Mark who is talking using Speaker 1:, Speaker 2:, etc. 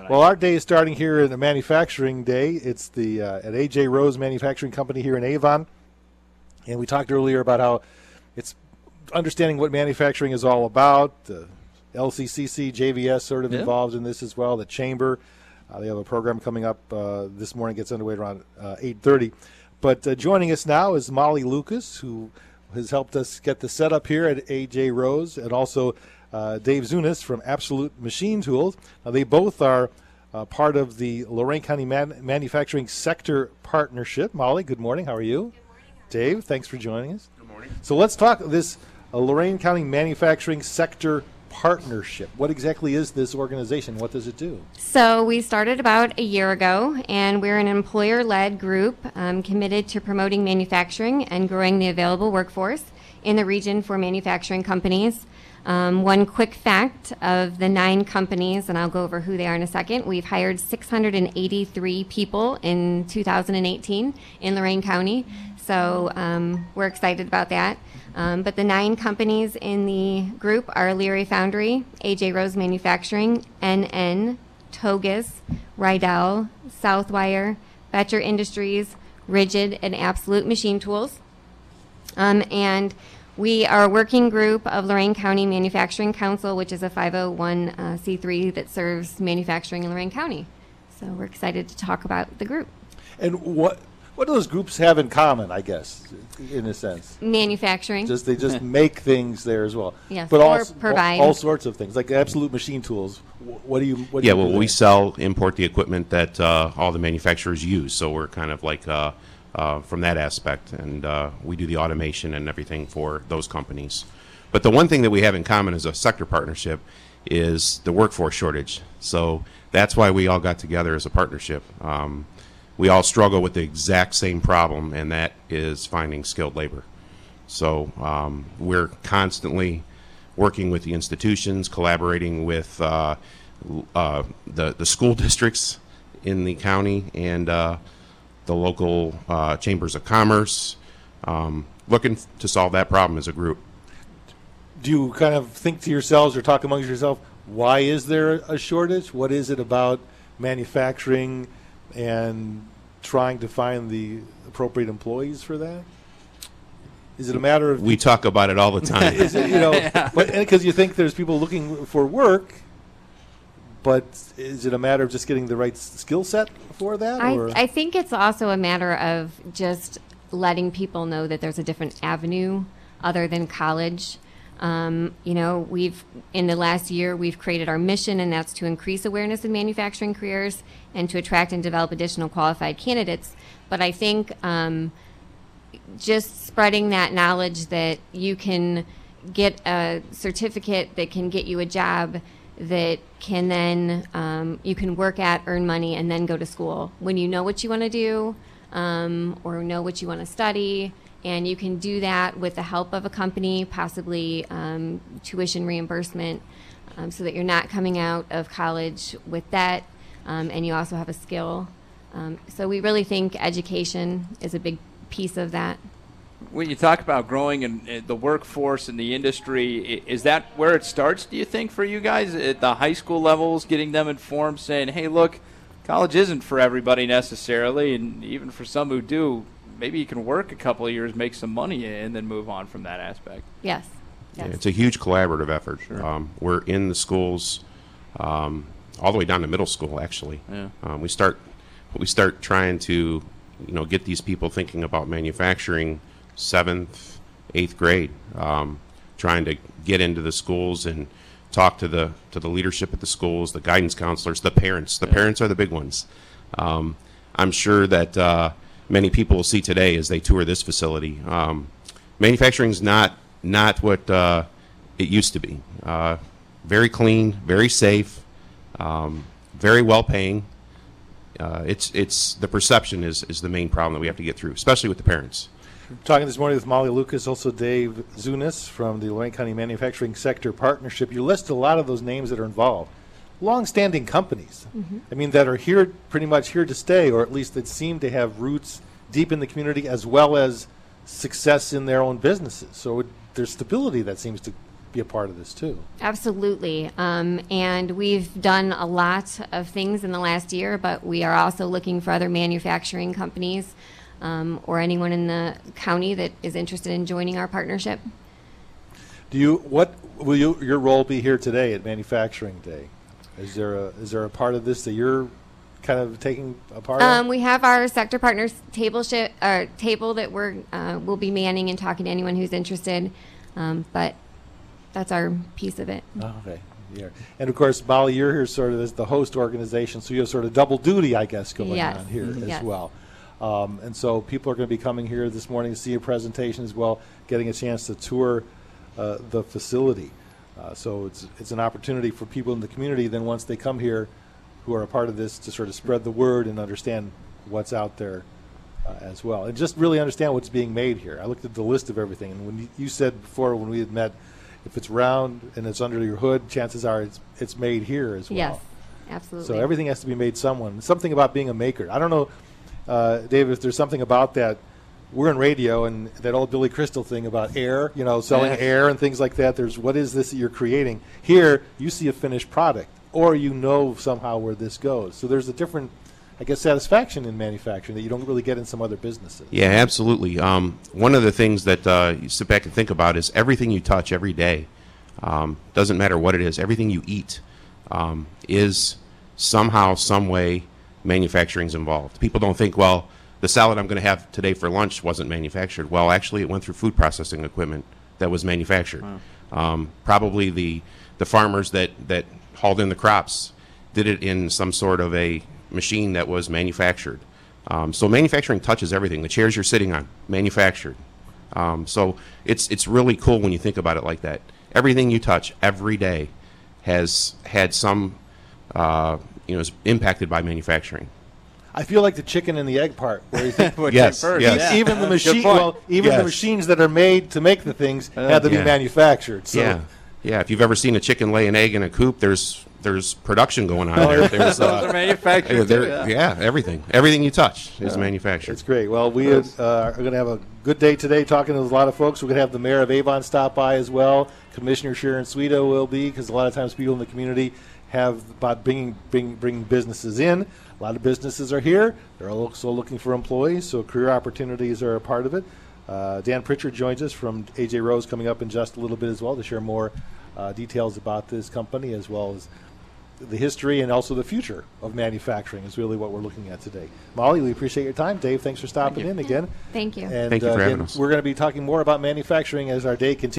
Speaker 1: Well, our day is starting here in the manufacturing day. It's the at A.J. Rose Manufacturing Company here in Avon. And we talked earlier about how it's understanding what manufacturing is all about. The LCCC, JVS sort of involved in this as well. The Chamber, they have a program coming up this morning, gets underway around 8:30. But joining us now is Molly Lucas, who has helped us get the setup here at A.J. Rose, and also Dave Zunas from Absolute Machine Tools. Now, they both are part of the Lorain County Manufacturing Sector Partnership. Molly, good morning. How are you?
Speaker 2: Good morning.
Speaker 1: Dave, thanks for joining us.
Speaker 3: Good morning.
Speaker 1: So let's talk this Lorain County Manufacturing Sector Partnership. What exactly is this organization? What does it do?
Speaker 2: So we started about a year ago, and we're an employer-led group committed to promoting manufacturing and growing the available workforce in the region for manufacturing companies. One quick fact of the 9 companies, and I'll go over who they are in a second, we've hired 683 people in 2018 in Lorain County, so we're excited about that. But the 9 companies in the group are Leary Foundry, A.J. Rose Manufacturing, NN, Togus, Rydell, Southwire, Betcher Industries, Rigid, and Absolute Machine Tools. And we are a working group of Lorain County Manufacturing Council, which is a 501c3 that serves manufacturing in Lorain County. So we're excited to talk about the group.
Speaker 1: And what do those groups have in common, I guess, in a sense?
Speaker 2: Manufacturing.
Speaker 1: They just make things there as well.
Speaker 2: Yes,
Speaker 1: but
Speaker 2: or
Speaker 1: also,
Speaker 2: provide.
Speaker 1: all sorts of things, like Absolute Machine Tools. What do you do
Speaker 3: we
Speaker 1: there?
Speaker 3: import the equipment that all the manufacturers use. So we're kind of like from that aspect, and we do the automation and everything for those companies. But the one thing that we have in common as a sector partnership is the workforce shortage. So that's why we all got together as a partnership. We all struggle with the exact same problem, and that is finding skilled labor. So we're constantly working with the institutions, collaborating with the school districts in the county and the local chambers of commerce, looking to solve that problem as a group.
Speaker 1: Do you kind of think to yourselves or talk amongst yourself, why is there a shortage? What is it about manufacturing and trying to find the appropriate employees for that? Is it a matter of...
Speaker 3: We talk about it all the time.
Speaker 1: Is it, because you think there's people looking for work, but is it a matter of just getting the right skill set for that?
Speaker 2: I think it's also a matter of just letting people know that there's a different avenue other than college. We've in the last year we've created our mission, and that's to increase awareness in manufacturing careers and to attract and develop additional qualified candidates. But I think just spreading that knowledge that you can get a certificate that can get you a job that can then you can work at, earn money, and then go to school when you know what you want to do or know what you want to study. And you can do that with the help of a company, possibly tuition reimbursement, so that you're not coming out of college with debt, and you also have a skill. So we really think education is a big piece of that.
Speaker 4: When you talk about growing in the workforce and the industry, is that where it starts, do you think, for you guys at the high school levels, getting them informed, saying, hey, look, college isn't for everybody necessarily, and even for some who do, maybe you can work a couple of years, make some money, and then move on from that aspect?
Speaker 2: Yes.
Speaker 3: Yeah, it's a huge collaborative effort.
Speaker 4: Sure.
Speaker 3: We're in the schools all the way down to middle school, actually.
Speaker 4: Yeah.
Speaker 3: We start trying to get these people thinking about manufacturing 7th, 8th grade, trying to get into the schools and talk to the leadership at the schools, the guidance counselors, the parents. The parents are the big ones. I'm sure that many people will see today as they tour this facility. Manufacturing is not what it used to be. Very clean, very safe, very well paying. It's the perception is the main problem that we have to get through, especially with the parents.
Speaker 1: Talking this morning with Molly Lucas, also Dave Zunas from the Lorain County Manufacturing Sector Partnership. You list a lot of those names that are involved. Long-standing companies, I mean, that are here, pretty much here to stay, or at least that seem to have roots deep in the community as well as success in their own businesses. So there's stability that seems to be a part of this too.
Speaker 2: Absolutely. And we've done a lot of things in the last year, but we are also looking for other manufacturing companies or anyone in the county that is interested in joining our partnership.
Speaker 1: What will your role be here today at Manufacturing Day? Is there a part of this that you're kind of taking a part of?
Speaker 2: We have our sector partners table that we'll be manning and talking to anyone who's interested. But that's our piece of it.
Speaker 1: Oh, okay. Yeah. And of course, Molly, you're here sort of as the host organization, so you have sort of double duty, I guess, going
Speaker 2: Yes.
Speaker 1: on here as
Speaker 2: Yes.
Speaker 1: well. And so people are going to be coming here this morning to see a presentation as well, getting a chance to tour the facility. So it's an opportunity for people in the community then once they come here who are a part of this to sort of spread the word and understand what's out there as well. And just really understand what's being made here. I looked at the list of everything, and when you said before when we had met, if it's round and it's under your hood, chances are it's made here as well.
Speaker 2: Yes, absolutely.
Speaker 1: So everything has to be made something about being a maker. I don't know, David, if there's something about that. We're in radio, and that old Billy Crystal thing about air, selling air and things like that. There's what is this that you're creating? Here, you see a finished product, or somehow where this goes. So there's a different, I guess, satisfaction in manufacturing that you don't really get in some other businesses.
Speaker 3: Yeah, absolutely. One of the things that you sit back and think about is everything you touch every day. Doesn't matter what it is. Everything you eat is somehow, some way, manufacturing's involved. People don't think, well, the salad I'm going to have today for lunch wasn't manufactured. Well, actually, it went through food processing equipment that was manufactured. Wow. Probably the farmers that hauled in the crops did it in some sort of a machine that was manufactured. So manufacturing touches everything. The chairs you're sitting on, manufactured. So it's really cool when you think about it like that. Everything you touch every day has had some, is impacted by manufacturing.
Speaker 1: I feel like the chicken and the egg part, where you think,
Speaker 3: Yes,
Speaker 4: first,
Speaker 3: yes.
Speaker 4: yeah.
Speaker 1: even the machine,
Speaker 4: point.
Speaker 1: the machines that are made to make the things had to be
Speaker 3: Yeah.
Speaker 1: manufactured. So
Speaker 3: Yeah. If you've ever seen a chicken lay an egg in a coop, there's production going on there. There's
Speaker 4: Those are manufactured too, yeah.
Speaker 3: everything you touch is manufactured.
Speaker 1: it's great. Well, we are going to have a good day today talking to a lot of folks. We're going to have the mayor of Avon stop by as well. Commissioner Sharon Sweeto will be, because a lot of times people in the community have about bringing businesses in. A lot of businesses are here. They're also looking for employees, so career opportunities are a part of it. Dan Pritchard joins us from AJ Rose coming up in just a little bit as well to share more details about this company, as well as the history and also the future of manufacturing is really what we're looking at today. Molly, we appreciate your time. Dave, thanks for stopping in again.
Speaker 2: Thank you.
Speaker 1: And
Speaker 3: Thank you for having
Speaker 1: again,
Speaker 3: us.
Speaker 1: we're going to be talking more about manufacturing as our day continues.